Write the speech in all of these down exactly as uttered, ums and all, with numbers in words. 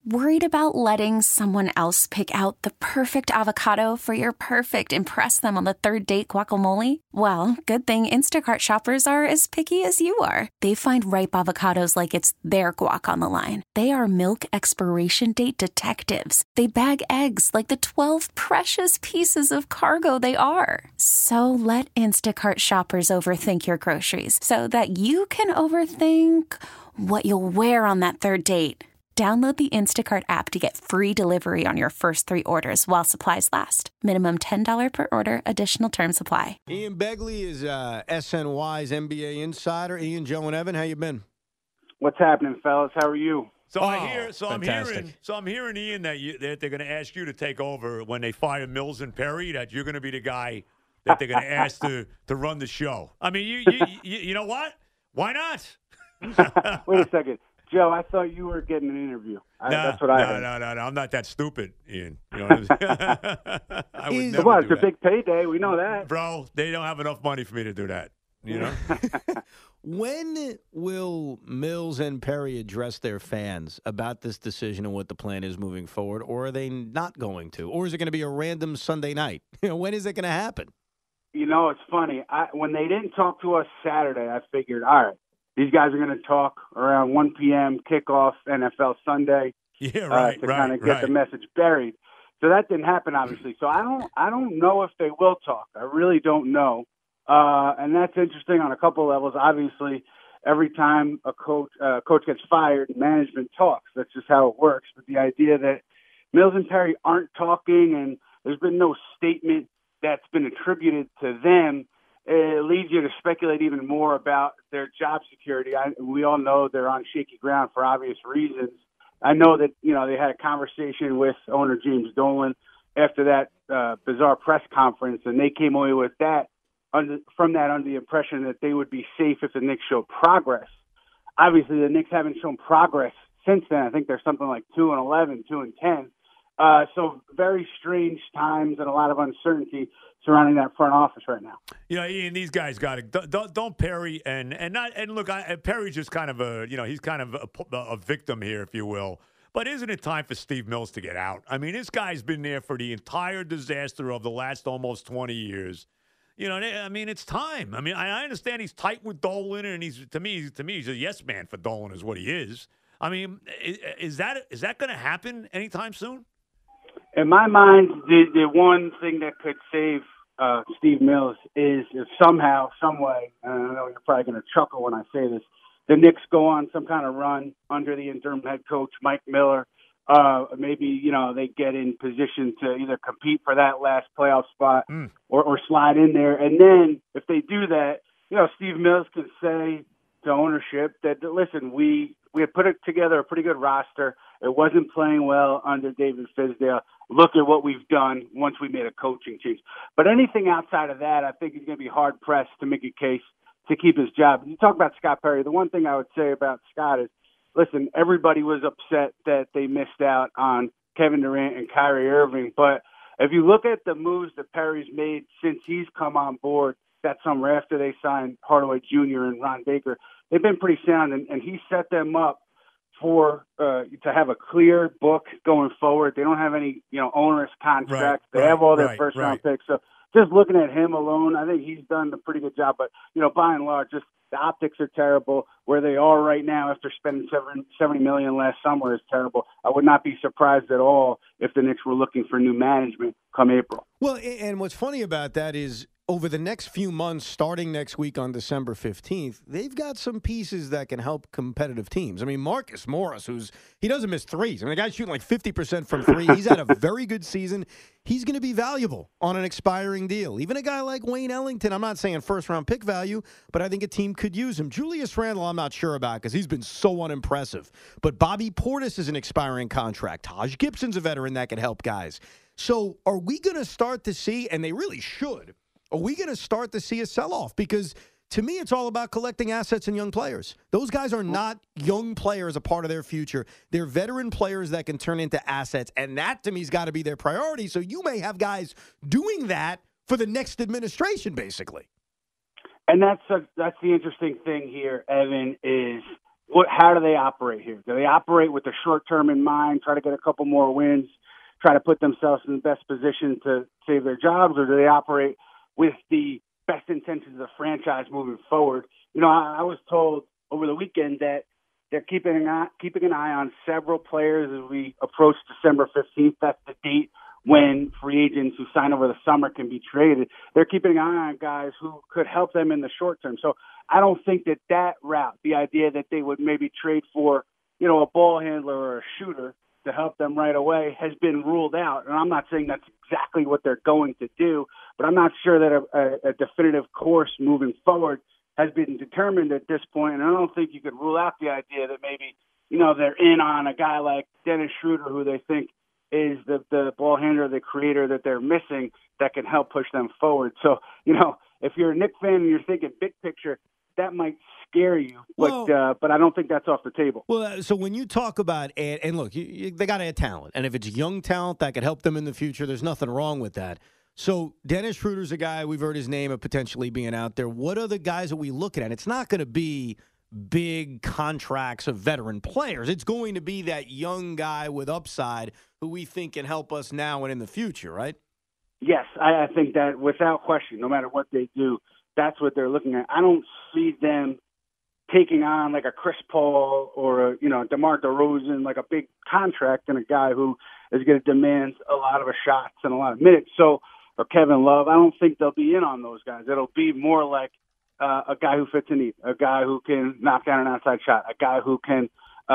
Worried about letting someone else pick out the perfect avocado for your perfect impress them on the third date guacamole? Well, good thing Instacart shoppers are as picky as you are. They find ripe avocados like it's their guac on the line. They are milk expiration date detectives. They bag eggs like the twelve precious pieces of cargo they are. So let Instacart shoppers overthink your groceries so that you can overthink what you'll wear on that third date. Download the Instacart app to get free delivery on your first three orders while supplies last. Minimum ten dollars per order. Additional terms apply. Ian Begley is uh, S N Y's N B A insider. Ian, Joe, and Evan, how you been? What's happening, fellas? How are you? So oh, I hear. So fantastic. I'm hearing. So I'm hearing, Ian, that, you, that they're going to ask you to take over when they fire Mills and Perry. That you're going to be the guy that they're going to ask to to run the show. I mean, you you, you, you know what? Why not? Wait a second. Joe, I thought you were getting an interview. I, no, that's what I no, heard. no, no, no. I'm not that stupid, Ian. You know what I'm I would never Well, do it's a that. big payday. We know that. Bro, they don't have enough money for me to do that. You know? When will Mills and Perry address their fans about this decision and what the plan is moving forward, or are they not going to? Or is it going to be a random Sunday night? You know, when is it going to happen? You know, it's funny. I, when they didn't talk to us Saturday, I figured, all right, these guys are going to talk around one p.m. kickoff N F L Sunday Yeah, uh, right, to right, kind of get right. the message buried. So that didn't happen, obviously. So I don't, I don't know if they will talk. I really don't know. Uh, and that's interesting on a couple levels. Obviously, every time a coach uh, coach gets fired, management talks. That's just how it works. But the idea that Mills and Perry aren't talking and there's been no statement that's been attributed to them, it leads you to speculate even more about their job security. I, we all know they're on shaky ground for obvious reasons. I know that, you know, they had a conversation with owner James Dolan after that uh, bizarre press conference, and they came away with that under, from that under the impression that they would be safe if the Knicks showed progress. Obviously, the Knicks haven't shown progress since then. I think they're something like two and eleven, two and ten. Uh, so very strange times and a lot of uncertainty surrounding that front office right now. You know, Ian, these guys got it. Don't, don't, don't Perry and and not and look, I, Perry's just kind of a you know he's kind of a, a victim here, if you will. But isn't it time for Steve Mills to get out? I mean, this guy's been there for the entire disaster of the last almost twenty years. You know, I mean, it's time. I mean, I understand he's tight with Dolan, and he's to me, to me, he's a yes man for Dolan, is what he is. I mean, is, is that is that going to happen anytime soon? In my mind, the the one thing that could save uh, Steve Mills is if somehow, some way, and I know you're probably going to chuckle when I say this, the Knicks go on some kind of run under the interim head coach, Mike Miller. Uh, maybe, you know, they get in position to either compete for that last playoff spot mm. or, or slide in there. And then if they do that, you know, Steve Mills can say to ownership that, listen, we, we had put it together a pretty good roster. It wasn't playing well under David Fizdale. Look at what we've done once we made a coaching change. But anything outside of that, I think he's going to be hard-pressed to make a case to keep his job. You talk about Scott Perry. The one thing I would say about Scott is, listen, everybody was upset that they missed out on Kevin Durant and Kyrie Irving. But if you look at the moves that Perry's made since he's come on board that summer after they signed Hardaway Junior and Ron Baker, they've been pretty sound, and, and he set them up for uh, to have a clear book going forward. They don't have any, you know, onerous contracts. Right, they right, have all their right, first round right. picks. So just looking at him alone, I think he's done a pretty good job. But, you know, by and large, just the optics are terrible. Where they are right now after spending seventy million dollars last summer is terrible. I would not be surprised at all if the Knicks were looking for new management come April. Well, and what's funny about that is over the next few months, starting next week on December fifteenth, they've got some pieces that can help competitive teams. I mean, Marcus Morris, who's he doesn't miss threes. I mean, the guy's shooting like fifty percent from three. He's had a very good season. He's going to be valuable on an expiring deal. Even a guy like Wayne Ellington, I'm not saying first-round pick value, but I think a team could use him. Julius Randle, I'm not sure about because he's been so unimpressive. But Bobby Portis is an expiring contract. Taj Gibson's a veteran that could help guys. So are we going to start to see, and they really should, are we going to start to see a sell-off? Because to me, it's all about collecting assets and young players. Those guys are not young players a part of their future. They're veteran players that can turn into assets, and that, to me, has got to be their priority. So you may have guys doing that for the next administration, basically. And that's a, that's the interesting thing here, Evan, is what, how do they operate here? Do they operate with the short term in mind, try to get a couple more wins, try to put themselves in the best position to save their jobs, or do they operate with the best intentions of the franchise moving forward? You know, I, I was told over the weekend that they're keeping an eye, keeping an eye on several players as we approach December fifteenth. That's the date when free agents who sign over the summer can be traded. They're keeping an eye on guys who could help them in the short term. So I don't think that that route, the idea that they would maybe trade for, you know, a ball handler or a shooter to help them right away, has been ruled out. And I'm not saying that's exactly what they're going to do, but I'm not sure that a, a, a definitive course moving forward has been determined at this point. And I don't think you could rule out the idea that maybe, you know, they're in on a guy like Dennis Schroeder, who they think is the, the ball handler, the creator that they're missing that can help push them forward. So, you know, if you're a Knicks fan and you're thinking big picture, that might scare you, but well, uh, but I don't think that's off the table. Well, uh, so when you talk about add, and look, you, you, they got to add talent, and if it's young talent that could help them in the future, there's nothing wrong with that. So Dennis Schroeder's a guy, we've heard his name of potentially being out there. What are the guys that we looking at? It's not going to be big contracts of veteran players. It's going to be that young guy with upside who we think can help us now and in the future, right? Yes, I, I think that without question, no matter what they do, that's what they're looking at. I don't see them taking on like a Chris Paul or a, you know, DeMar DeRozan, like a big contract, and a guy who is going to demand a lot of shots and a lot of minutes. So, or Kevin Love, I don't think they'll be in on those guys. It'll be more like uh, a guy who fits a need, a guy who can knock down an outside shot, a guy who can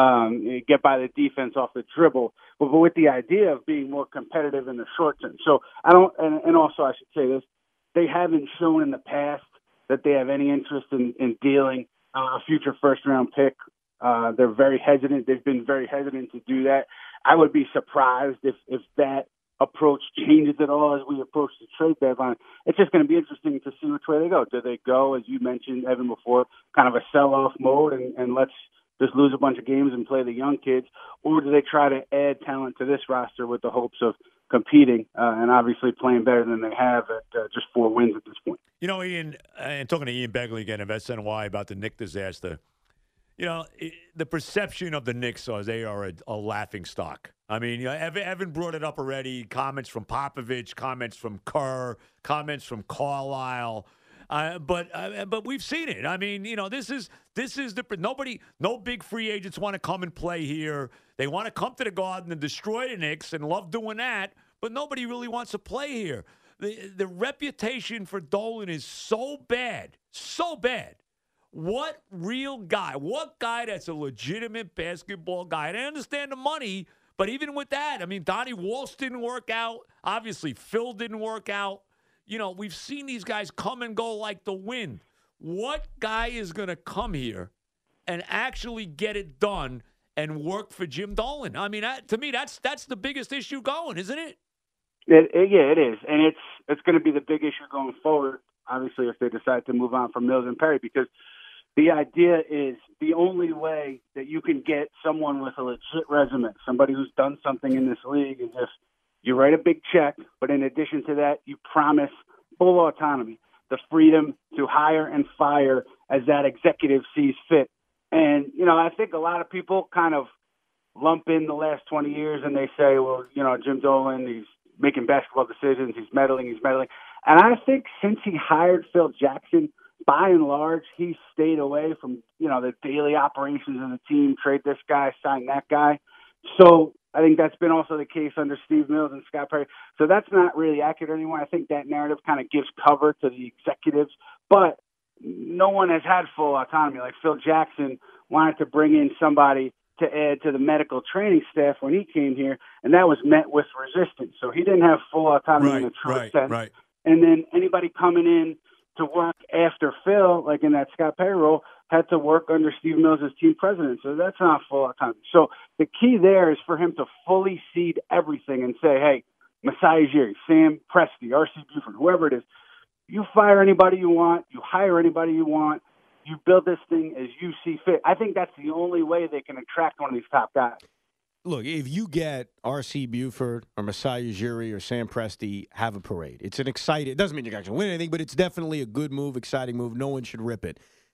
um, get by the defense off the dribble, but, but with the idea of being more competitive in the short term. So I don't, and, and also I should say this, they haven't shown in the past that they have any interest in, in dealing uh, a future first-round pick. Uh, they're very hesitant. They've been very hesitant to do that. I would be surprised if, if that approach changes at all as we approach the trade deadline. It's just going to be interesting to see which way they go. Do they go, as you mentioned, Evan, before, kind of a sell-off mode and, and let's just lose a bunch of games and play the young kids, or do they try to add talent to this roster with the hopes of competing uh, and obviously playing better than they have at uh, just four wins at this point? You know, Ian, and talking to Ian Begley again of S N Y about the Knicks disaster, you know, it, the perception of the Knicks is they are a, a laughing stock. I mean, you know, Evan, Evan brought it up already, comments from Popovich, comments from Kerr, comments from Carlisle. Uh, but uh, but we've seen it. I mean, you know, this is this is the nobody, no big free agents want to come and play here. They want to come to the Garden and destroy the Knicks and love doing that. But nobody really wants to play here. The the reputation for Dolan is so bad, so bad. What real guy? What guy that's a legitimate basketball guy? And I understand the money, but even with that, I mean, Donnie Walsh didn't work out. Obviously, Phil didn't work out. You know, we've seen these guys come and go like the wind. What guy is going to come here and actually get it done and work for Jim Dolan? I mean, that, to me, that's that's the biggest issue going, isn't it? It, it, yeah, it is. And it's it's going to be the big issue going forward, obviously, if they decide to move on from Mills and Perry, because the idea is the only way that you can get someone with a legit resume, somebody who's done something in this league, is if you write a big check, but in addition to that, you promise full autonomy, the freedom to hire and fire as that executive sees fit. And, you know, I think a lot of people kind of lump in the last twenty years and they say, well, you know, Jim Dolan, he's making basketball decisions, he's meddling, he's meddling. And I think since he hired Phil Jackson, by and large, he stayed away from, you know, the daily operations of the team, trade this guy, sign that guy. So I think that's been also the case under Steve Mills and Scott Perry. So that's not really accurate anymore. I think that narrative kind of gives cover to the executives, but no one has had full autonomy. Like Phil Jackson wanted to bring in somebody to add to the medical training staff when he came here, and that was met with resistance. So he didn't have full autonomy right, in a true right, sense. Right. And then anybody coming in to work after Phil, like in that Scott Perry role, had to work under Steve Mills as team president. So that's not full autonomy. So the key there is for him to fully cede everything and say, hey, Masai Ujiri, Sam Presti, R C Buford, whoever it is, you fire anybody you want, you hire anybody you want, you build this thing as you see fit. I think that's the only way they can attract one of these top guys. Look, if you get R C Buford or Masai Ujiri or Sam Presti, have a parade. It's an exciting – it doesn't mean you're going to win anything, but it's definitely a good move, exciting move. No one should rip it.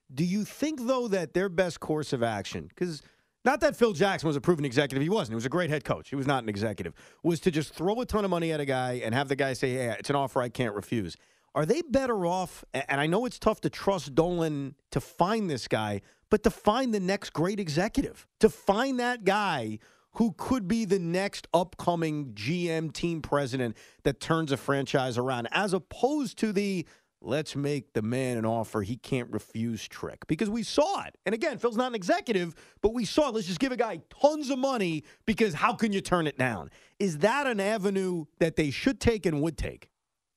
Do you think, though, that their best course of action, because not that Phil Jackson was a proven executive, he wasn't. He was a great head coach. He was not an executive, was to just throw a ton of money at a guy and have the guy say, hey, it's an offer I can't refuse. Are they better off, and I know it's tough to trust Dolan to find this guy, but to find the next great executive, to find that guy who could be the next upcoming G M team president that turns a franchise around, as opposed to the let's make the man an offer he can't refuse trick? Because we saw it. And again, Phil's not an executive, but we saw it. Let's just give a guy tons of money because how can you turn it down? Is that an avenue that they should take and would take?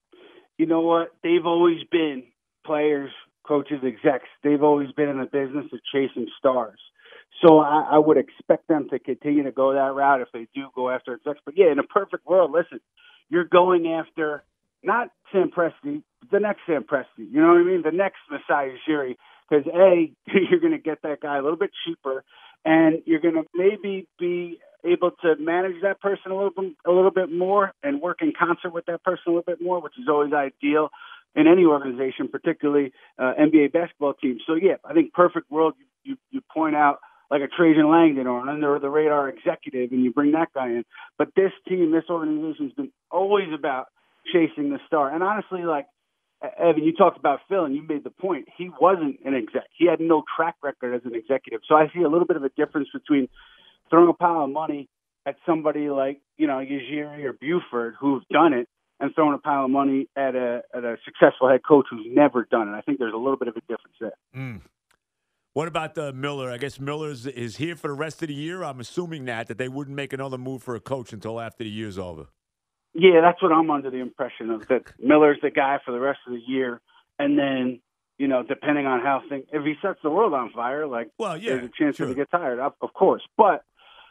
You know what? They've always been players, coaches, execs. They've always been in the business of chasing stars. So I, I would expect them to continue to go that route if they do go after execs. But, yeah, in a perfect world, listen, you're going after not Sam Presti, the next Sam Presti. You know what I mean? The next Masai Ujiri. Because, A, you're going to get that guy a little bit cheaper, and you're going to maybe be able to manage that person a little bit, a little bit more and work in concert with that person a little bit more, which is always ideal in any organization, particularly uh, N B A basketball teams. So, yeah, I think perfect world, you, you, you point out like a Trajan Langdon or an under-the-radar executive, and you bring that guy in. But this team, this organization has been always about chasing the star. And honestly, like, Evan, you talked about Phil, and you made the point. He wasn't an exec. He had no track record as an executive. So I see a little bit of a difference between throwing a pile of money at somebody like, you know, Ujiri or Buford, who've done it, and throwing a pile of money at a at a successful head coach who's never done it. I think there's a little bit of a difference there. Mm. What about uh, Miller? I guess Miller is here for the rest of the year. I'm assuming that, that they wouldn't make another move for a coach until after the year's over. Yeah, that's what I'm under the impression of, that Miller's the guy for the rest of the year. And then, you know, depending on how things, if he sets the world on fire, like, well, yeah, there's a chance sure. that he gets tired, of, of course. But,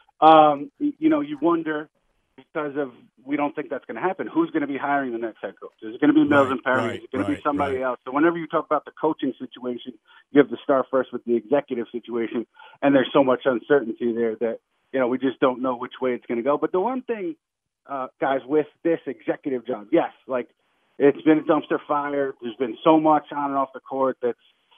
um, you know, you wonder, because of, we don't think that's going to happen, who's going to be hiring the next head coach? Is it going to be Mills right, and Perry? right, Is it going right, to be somebody right. else? So whenever you talk about the coaching situation, you have to start first with the executive situation. And there's so much uncertainty there that, you know, we just don't know which way it's going to go. But the one thing, Uh, guys, with this executive job, yes, like, it's been a dumpster fire. There's been so much on and off the court that's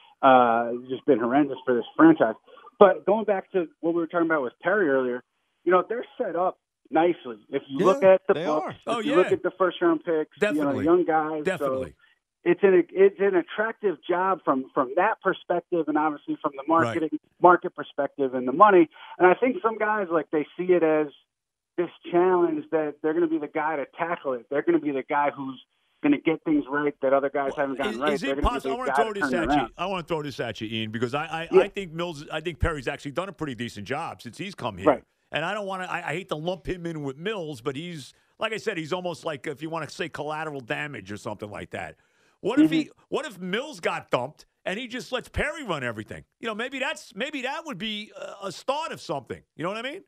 uh, just been horrendous for this franchise. But going back to what we were talking about with Perry earlier, you know, they're set up nicely. If you Yeah, look at the they books, are. if Oh, you yeah. look at the first round picks, Definitely. you know, young guys, Definitely. So it's an it's an attractive job from from that perspective, and obviously from the marketing right. market perspective and the money. And I think some guys, like, they see it as this challenge that they're going to be the guy to tackle it. They're going to be the guy who's going to get things right that other guys haven't gotten is, right. Is they're it going possible? I to be want the to guy throw to this turn at it you. around. I want to throw this at you, Ian, because I I, Yeah. I think Mills. I think Perry's actually done a pretty decent job since he's come here. Right. And I don't want to. I, I hate to lump him in with Mills, but he's, like I said, he's almost like, if you want to say, collateral damage or something like that. What Mm-hmm. if he? What if Mills got dumped and he just lets Perry run everything? You know, maybe that's maybe that would be a, a start of something. You know what I mean?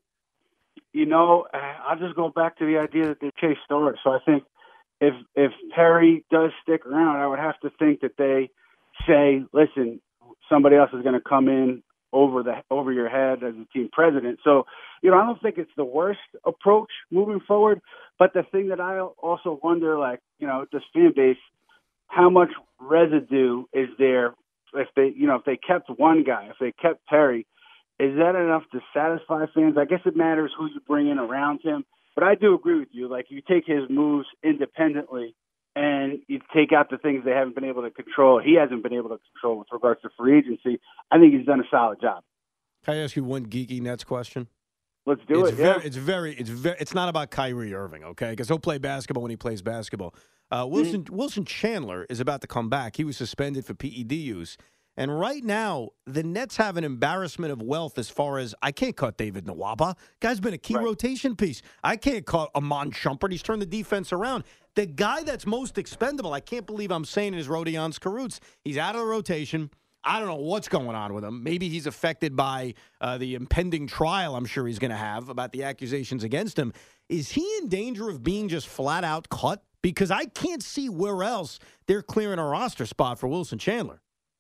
You know, I'll just go back to the idea that they chase stars. So I think if if Perry does stick around, I would have to think that they say, listen, somebody else is going to come in over the over your head as a team president. So, you know, I don't think it's the worst approach moving forward. But the thing that I also wonder, like, you know, this fan base, how much residue is there if they, you know, if they kept one guy, if they kept Perry, is that enough to satisfy fans? I guess it matters who you bring in around him. But I do agree with you. Like, you take his moves independently and you take out the things they haven't been able to control. He hasn't been able to control with regards to free agency. I think he's done a solid job. Can I ask you one geeky Nets question? Let's do it's it. Very, yeah. It's very, it's very, it's not about Kyrie Irving, okay? Because he'll play basketball when he plays basketball. Uh, Wilson mm-hmm. Wilson Chandler is about to come back. He was suspended for P E D use. And right now, the Nets have an embarrassment of wealth as far as, I can't cut David Nwaba. Guy's been a key right. rotation piece. I can't cut Amon Shumpert. He's turned the defense around. The guy that's most expendable, I can't believe I'm saying it, is Rodion Skarutz. He's out of the rotation. I don't know what's going on with him. Maybe he's affected by uh, the impending trial I'm sure he's going to have about the accusations against him. Is he in danger of being just flat out cut? Because I can't see where else they're clearing a roster spot for Wilson Chandler.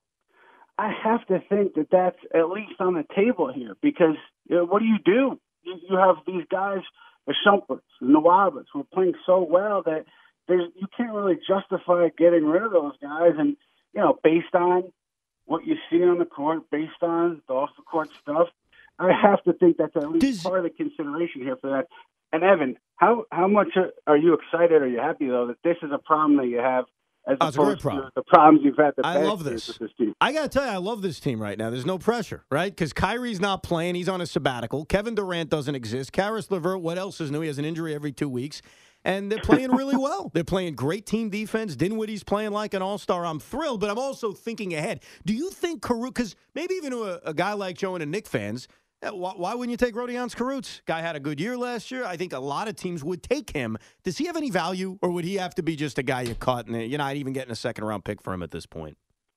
I have to think that that's at least on the table here, because, you know, what do you do? You, you have these guys, the Shumperts, the Nwabas, who are playing so well that there's you can't really justify getting rid of those guys. And, you know, based on what you see on the court based on the off-the-court stuff, I have to think that's at least Does, part of the consideration here for that. And, Evan, how, how much are you excited or are you happy, though, that this is a problem that you have as oh, opposed problem. to the problems you've had the I past love years this. with this team? I got to tell you, I love this team right now. There's no pressure, right? Because Kyrie's not playing. He's on a sabbatical. Kevin Durant doesn't exist. Karis LeVert, what else is new? He has an injury every two weeks. And they're playing really well. They're playing great team defense. Dinwiddie's playing like an all-star. I'm thrilled, but I'm also thinking ahead. Do you think Caruth, because maybe even to a, a guy like Joe and the Knicks fans, why, why wouldn't you take Rodions Caruth? Guy had a good year last year. I think a lot of teams would take him. Does he have any value, or would he have to be just a guy you cut and you're not even getting a second-round pick for him at this point?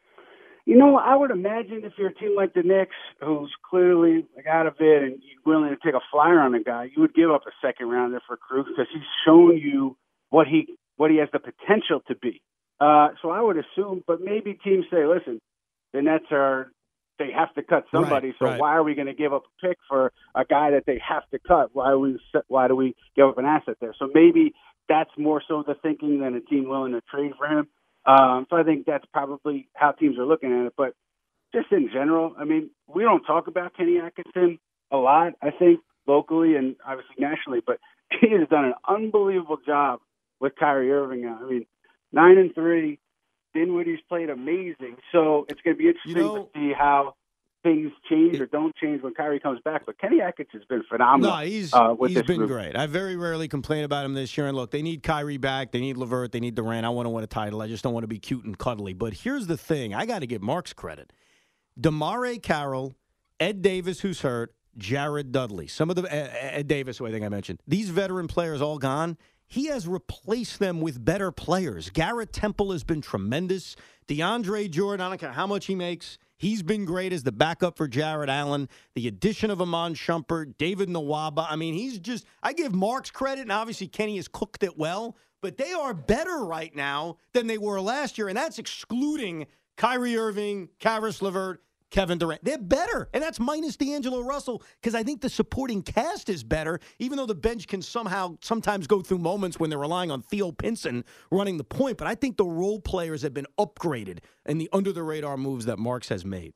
You know, I would imagine if you're a team like the Knicks, who's clearly like out of it and you're willing to take a flyer on a guy, you would give up a second rounder for Caruth because he's shown you what he what he has the potential to be. Uh, so I would assume, but maybe teams say, listen, the Nets are they have to cut somebody, right, so right. why are we going to give up a pick for a guy that they have to cut? Why are we why do we give up an asset there? So maybe that's more so the thinking than a team willing to trade for him. Um, so I think that's probably how teams are looking at it. But just in general, I mean, we don't talk about Kenny Atkinson a lot, I think, locally and obviously nationally, but he has done an unbelievable job with Kyrie Irving now. I mean, nine and three, Dinwiddie's played amazing. So it's going to be interesting You know, to see how things change or don't change when Kyrie comes back. But Kenny Atkinson's been phenomenal. No, he's uh, with he's this been group. great. I very rarely complain about him this year. And look, they need Kyrie back. They need LeVert. They need Durant. I want to win a title. I just don't want to be cute and cuddly. But here's the thing. I got to give Marks credit. DeMare Carroll, Ed Davis, who's hurt, Jared Dudley. Some of the Ed Davis, who I think I mentioned. These veteran players all gone. He has replaced them with better players. Garrett Temple has been tremendous. DeAndre Jordan, I don't care how much he makes. He's been great as the backup for Jared Allen. The addition of Iman Shumpert, David Nwaba. I mean, he's just – I give Marks credit, and obviously Kenny has cooked it well. But they are better right now than they were last year, and that's excluding Kyrie Irving, Karis LeVert, Kevin Durant. They're better, and that's minus D'Angelo Russell because I think the supporting cast is better, even though the bench can somehow sometimes go through moments when they're relying on Theo Pinson running the point. But I think the role players have been upgraded in the under-the-radar moves that Marks has made.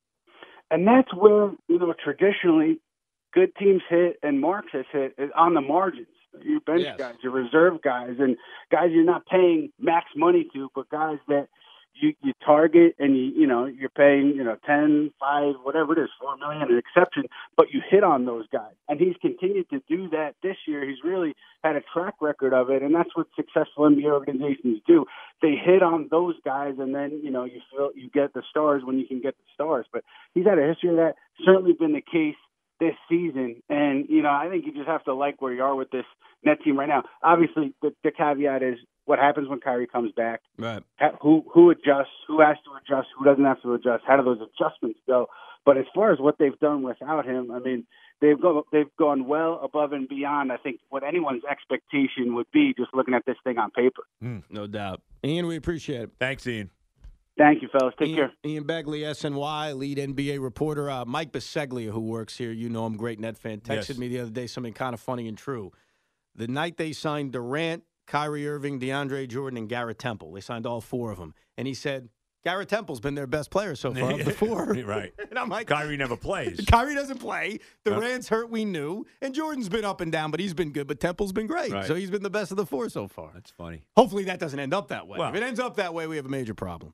And that's where, you know, traditionally good teams hit and Marks has hit is on the margins. Your bench Yes. guys, your reserve guys, and guys you're not paying max money to, but guys that you, you target and, you you know, you're paying, you know, ten, five, whatever it is, four million an exception, but you hit on those guys. And he's continued to do that this year. He's really had a track record of it, and that's what successful N B A organizations do. They hit on those guys, and then, you know, you feel you get the stars when you can get the stars. But he's had a history of that. Certainly been the case this season. And, you know, I think you just have to like where you are with this net team right now. Obviously, the, the caveat is what happens when Kyrie comes back. Right. Who who adjusts, who has to adjust, who doesn't have to adjust, how do those adjustments go? But as far as what they've done without him, I mean, they've go, they've gone well above and beyond, I think, what anyone's expectation would be just looking at this thing on paper. Mm, no doubt. Ian, we appreciate it. Thanks, Ian. Thank you, fellas. Take Ian, care. Ian Begley, S N Y, lead N B A reporter. Uh, Mike Biseglia, who works here, you know him, great Net fan, texted Yes. me the other day something kind of funny and true. The night they signed Durant, Kyrie Irving, DeAndre Jordan, and Garrett Temple, they signed all four of them. And he said, Garrett Temple's been their best player so far of the four. Right. And I'm like, Kyrie never plays. Kyrie doesn't play. Durant's hurt, we knew. And Jordan's been up and down, but he's been good. But Temple's been great. Right. So he's been the best of the four so far. That's funny. Hopefully that doesn't end up that way. Well- If it ends up that way, we have a major problem.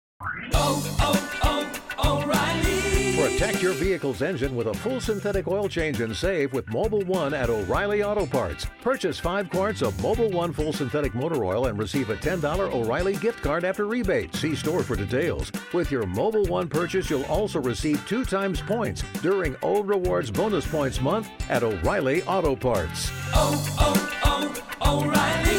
Oh, oh, oh, O'Reilly. Protect your vehicle's engine with a full synthetic oil change and save with Mobile One at O'Reilly Auto Parts. Purchase five quarts of Mobile One full synthetic motor oil and receive a ten dollars O'Reilly gift card after rebate. See store for details. With your Mobile One purchase, you'll also receive two times points during O Rewards Bonus Points Month at O'Reilly Auto Parts. Oh, oh, oh, O'Reilly.